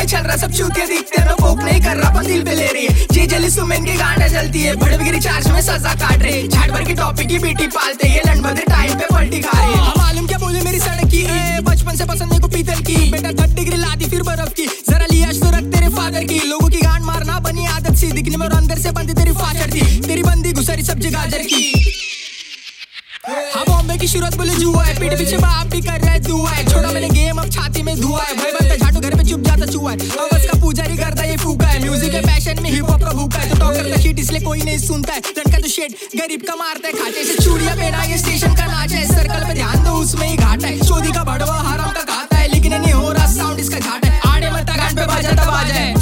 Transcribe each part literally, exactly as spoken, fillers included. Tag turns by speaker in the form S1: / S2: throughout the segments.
S1: में चल रहा सब चूतिया दिखते हैं, मैं पोक नहीं कर रहा पर दिल पे ले रही है। जी जली सुमेन की गांडा जलती है, भड़वगिरी चार्ज में सजा काट रहे, झाड़ भर की टॉपिक की बीटी पालते, ये लंडभद्र टाइम पे पलटी खा रही है। मालूम क्या बोले मेरी सड़क की, बचपन से पसंद मेरे को पीतल की, बेटा थर्ड डिग्री ला दी फिर बर्फ की, जरा लिया तो रख तेरे फादर की, लोगों की गांड मारना बनी आदत सी, दिखने में और अंदर से बंदी तेरी फाचर थी, तेरी बंदी घुसरी सब्जी गाजर की। हाँ बॉम्बे की शुरुआत बोले जुआ है, पीठ पीछे बाप भी कर रहा है दुआ है, छोड़ा मैंने गेम अब छाती में धुआ है, भाई बनता झाटू घर पे चुप जाता चुआ है, आवाज का पुजारी करता ये फूका है, म्यूजिक के पैशन में हिप हॉप का भूखा है, तो टॉक करता शीट इसलिए कोई नहीं सुनता है, लड़का तो शेट गरीब का मारता है, खाते से चूड़ियां पहना ये स्टेशन का नाच है, सर्कल पे ध्यान दो उसमें ही घाटा है, चोदी का बड़वा हराम का खाता है, लेकिन नहीं हो रहा साउंड इसका झाट है, आड़े मत गान पे बाजा तब बाजा है।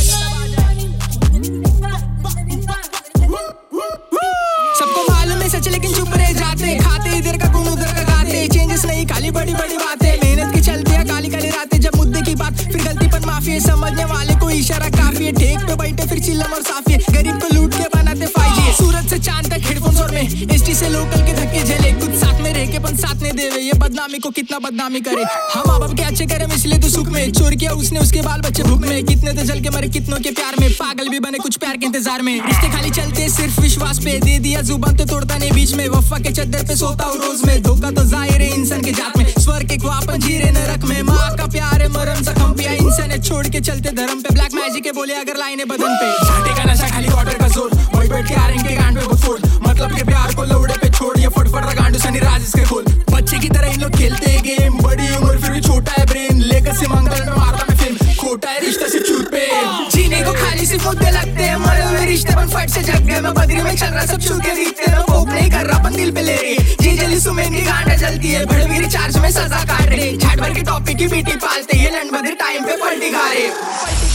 S1: सबको मालूम है सच लेकिन चुप रह जाते, खाते इधर का गुण उधर का गाते, चेंजेस नहीं खाली बड़ी बड़ी बातें, मेहनत की चलती है काली काली रातें, जब मुद्दे की बात फिर गलतीपन माफी है, समझने वाले को इशारा काफी है, ठेक पे बैठे फिर चिल्लम और साफी है, गरीब को लूट के बनाते फाइव जी, सूरत से चांद तक हेडफोन्स और में, एसटी से लोकल के धक्के झेले, कुछ साथ में रह के पन साथ नहीं देवे, ये बदनामी को कितना बदनामी करे, हम माँ बाप के अच्छे करे इसलिए तो सुख में, चोर किया उसने उसके बाल बच्चे भूख में, कितने तो जल के मरे कितनों के प्यार में, पागल भी बने कुछ प्यार के इंतजार में, रिश्ते खाली चलते सिर्फ विश्वास पे, दे दिया जुबान तो तोड़ता नहीं बीच में, वफा के चद्दर पे सोता हूँ रोज में, धोखा तो जाहिर है इंसान के जात में, स्वर्ग के ख्वाब जीरे नरक में, माँ का प्यार है मरम जख्म पिया इंसान है, छोड़ के चलते धर्म पे, ब्लैक मैजिक के बोले अगर लाइने बदन पे, झाटे का नशा खाली वाटर का जोर, बैठ बैठ के आ रहे गांड पे फोड़, मतलब के प्यार को लौड़े पे छोड़, ये फटफट गांडू सनी राज इसके खोल, बच्चे की तरह इन लोग खेलते गेम, बड़ी उम्र फिर भी छोटा है ब्रेन, लेकर से मंगल में मारता मैं फिल्म, खोटा है रिश्ता सिर्फ चूत पे, जीने को खाली सिर्फ मुद्दे लगते हैं, मरे हुए रिश्ते बन फट से जग गए, मैं बदरी में चल रहा सब चूतिया दिखते हैं, मैं पोक नहीं कर रहा पर दिल पे ले रही है, जी जली सुमेन की गांडा जलती है, भड़वगिरी चार्ज में सजा काट रहे, झाड़ भर की टॉपिक की बीटी पालते, ये लंडभद्र टाइम पे पलटी खा रहे।